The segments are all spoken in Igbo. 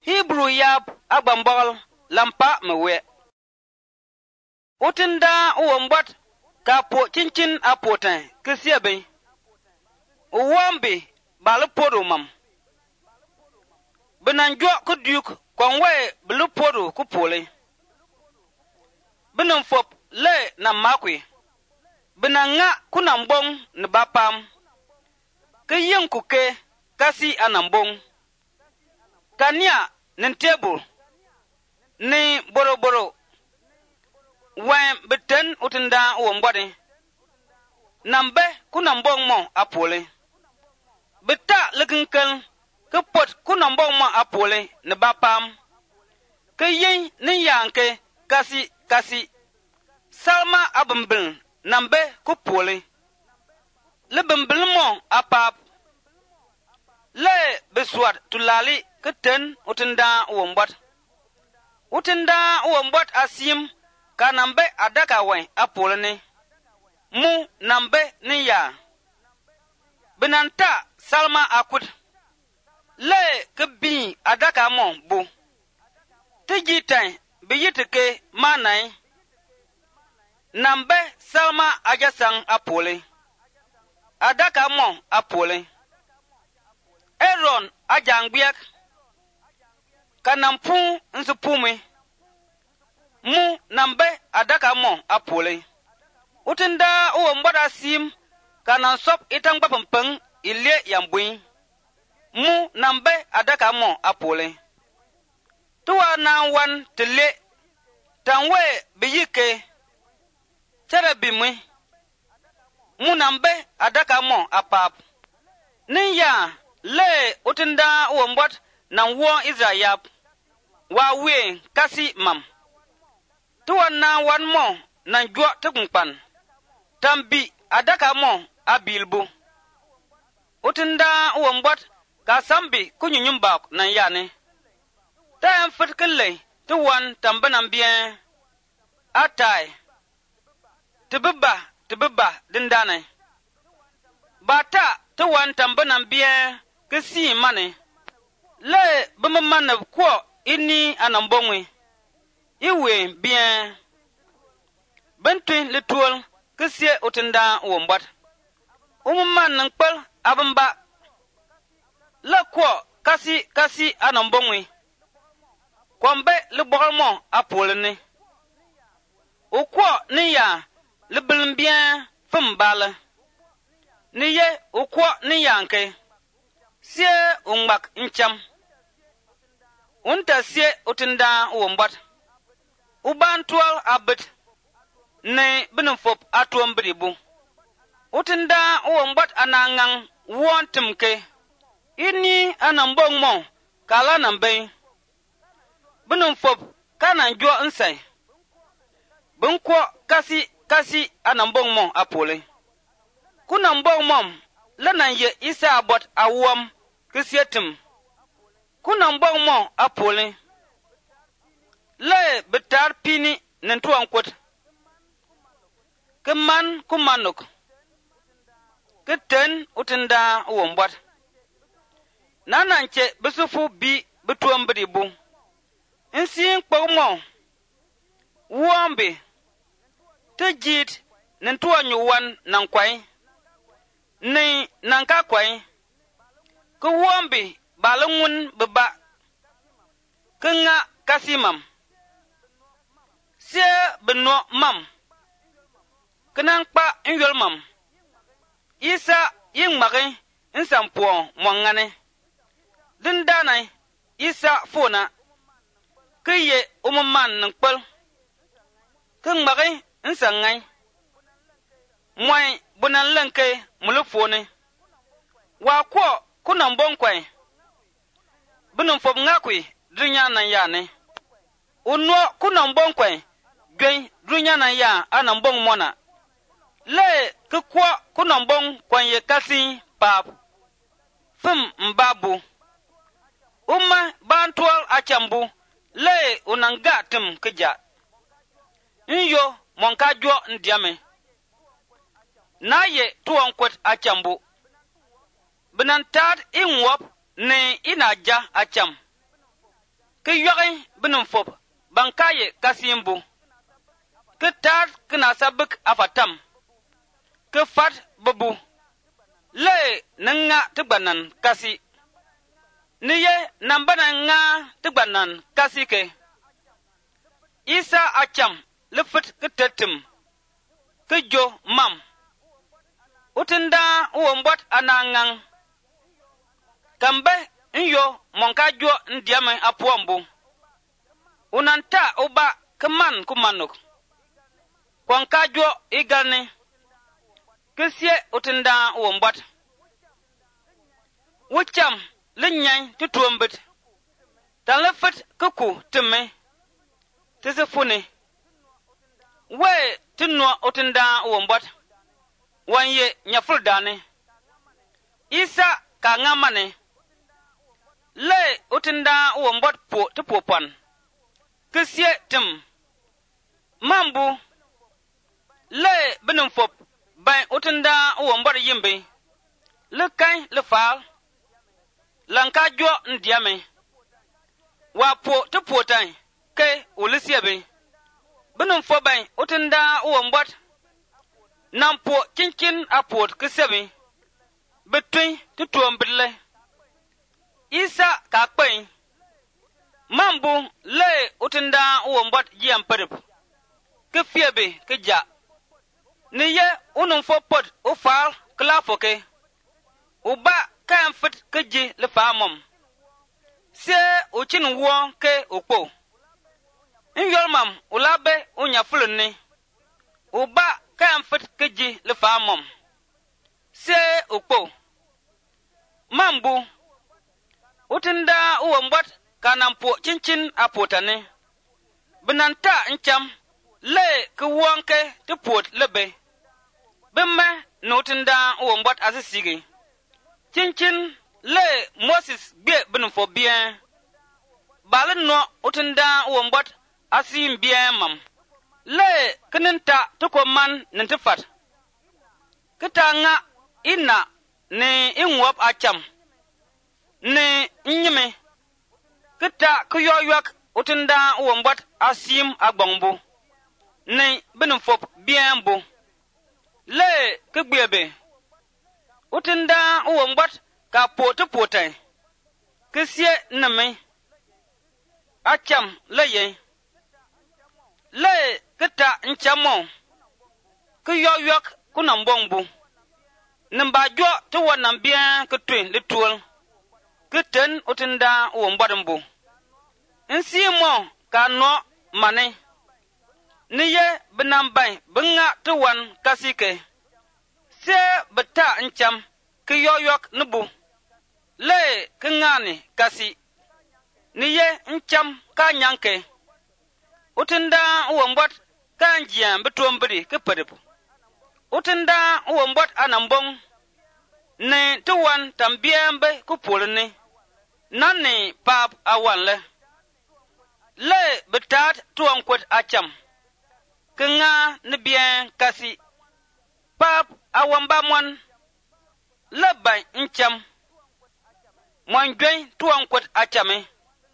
Hebrew yab agbambol lampa mewe. Utinda uwombot kapo chinchin apotan kisiebe. Uwambi balupodo mam. Benanjo kudyuk kwanwe balupodo kupole. Benamfop le na makwi. Benanga kunambong ni bapam. Kiyeng kuke kasi anambong. Kanya nintebul ni boro wen beten utinda uwombode nambe kunambong mo apole beta lekinkel kepot kunambong mo apole ne bapam keyin ni yanke kasi salma abumbil nambe kupole le bumbil mo apap le beswat tulali keten utinda uwombot asim kanambe adaka wen apolene mu nambe ni ya benanta salma akut le kebi adaka mo bu tijitan biyitike manai nambe salma ajasang apole adaka mo apole Aaron ajangbiak kanampu nsupume mu nambe adaka mo apole utinda uwombada sim kanansop itangba pampeng ile yambui mu nambe adaka mo apole tuwa na wan tele tanwe biyike terebimwe mu nambe adaka mo apap niya le utinda uwombot nan wo Israel wa we kasi mam tuwa na wan mo nan jwa tukpan tambi adaka mo abilbu utinda uwombot ka sambi kunyunyumba nan yane ta fitkele tuwan tambanan bien atai tibba dindane bata tuwan tambanan bien kisi mane le bumman ko ini anambongwe iwe bien bentwin litwol kisi utinda uwombot umman nangpal abamba le ko kasi anambongwe kwambe le bogalmo apolene ukwo ni ya le bilmbien fumbala ni ye ukwo ni yanke sie ungmak incham unta sie utinda uwombot ubantual abit ne binufop atuam bribu utinda uwombot anangang wontimke ini anambong mo kala nambe binufop kana jo nsai bunkwo kasi anambong mo apole kunambong mom lanan ye isa abot awom kisietim kunambong mo apole le betar pini nentuan kwet keman kumanuk keten utinda uwombot nananche besufu bi betuam bribu insin kpogmo wombe tejit nentuan yuwan nankwai ni nanka kwai ku wombe balungun beba kenga kasimam sie beno mam kenang pa nyol mam isa ying mage insampo mwangane dindanai isa fona kiye umman nangpal keng mage insangai moy bunan lanke mulufone wa ko kunambong kwai bunun fop ngakwi dunya nan yane unno kunambong kwai gwen dunya nan ya anambong mona le kukwa kunambong kwanye kasi pap fum mbabu umma bantual achambu le unanga tum kija inyo monka jo ndiame naye tuwan kwet achambu binantad inwop ne inaja acham ke yogi binum fob bankaye kasimbu ke tar kna sabik afatam ke fat babu le nanga tgbanan kasi niye nambana nga tgbanan kasi ke Isa acham lefet ke tetem ke jo mam utinda uwombot anangang kambe nyo monka jo ndiame apuambu unanta uba keman kumanuk kwanka jo igalne kesie utinda uwombot wucham linyai tutuombet tan lefet kuku teme tisifune we tinwa utinda uwombot wanye nyafuldane Isa ka ngamane le utinda uwombot po tupopan kesie tim mambu le binum fop bay utinda uwombot yimbe le kai le fal lanka jo ndiame wa po tupotan ke ulisiebe binum fop bay utinda uwombot nampo kincin apot kesebe between tutuombile Isa ka kwen mambu le utinda uwombot jiamperep ke fiebe ke ja niye unum fopot ufal klafoke uba kan fit ke ji le famom se uchin wo ke ukpo nyolmam ulabe unya fulni uba kan fit ke ji le famom se ukpo mambu utinda uwombot kanampo cincin apotane binanta ncham le kuwonke tupot lebe bimme nutinda uwombot asisigi cincin le Moses gbe binfo bien balin no utinda uwombot asim bien mam le kininta tukoman nintifat kitanga ina ni inwop acham ni nyime kita kuyoyak utinda uwombot asim agbongbu ni binfop bienbu le kugbebe utinda uwombot ka pote kisie name acham leye le kita nchamo kuyoyak kunambongbu namba jo to wonam bien kutwen litwol kuten utinda uwombodambu nsimo kano mane niye binambay binga to wan kasike se beta ncham kiyoyok nubu le kingani kasi niye ncham kanyanke utinda uwombot kanjian betuombri kepedepu utinda uwombot anambong ne tuwan tambiembe kupulni nani pap awanle le betat tuankwet acham kenga ni bien kasi pap awamba mon le bay ncham mon gwen tuankwet achame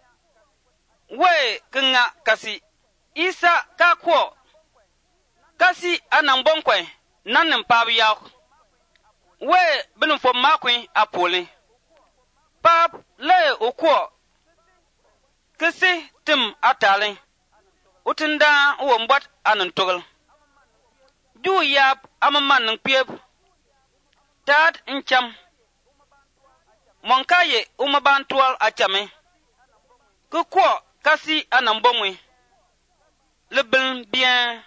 we kenga kasi Isa ka kwo kasi anambong kwe nanin pap yaw we binum fo makwe apole pap le okwo kesi tim atale utinda uwombot anan togol du yap amaman ng piep tad ncham monkaye umabantual achame kukwo kasi anambongwe lebel bien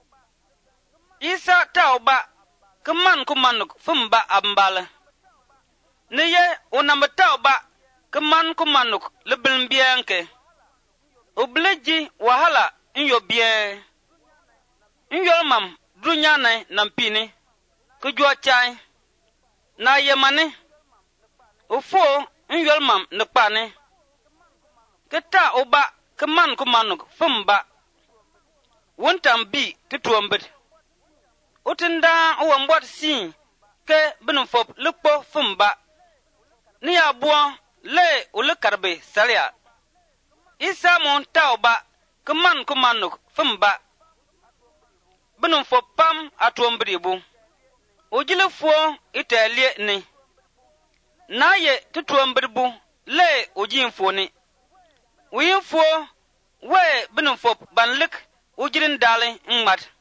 Isa tauba keman kumanuk fumba ambala niye unamba tauba keman kumanuk lebel bienke ubleji wahala inyo bien inyo mam dunyane nampini kujwa chai na yemane ufo inyo mam nekpane keta uba keman kumanuk fumba wontam bi tutuombet utinda uwombot si ke binfop lukpo fumba ni abuo le ulukarbe salia isa mon tauba kuman kumanuk fumba binum fo pam atuombribu ojile fo itelie ni naye tutuombribu le ojin fo ni uyin fo we binum fo banlik ujirin dali ngmat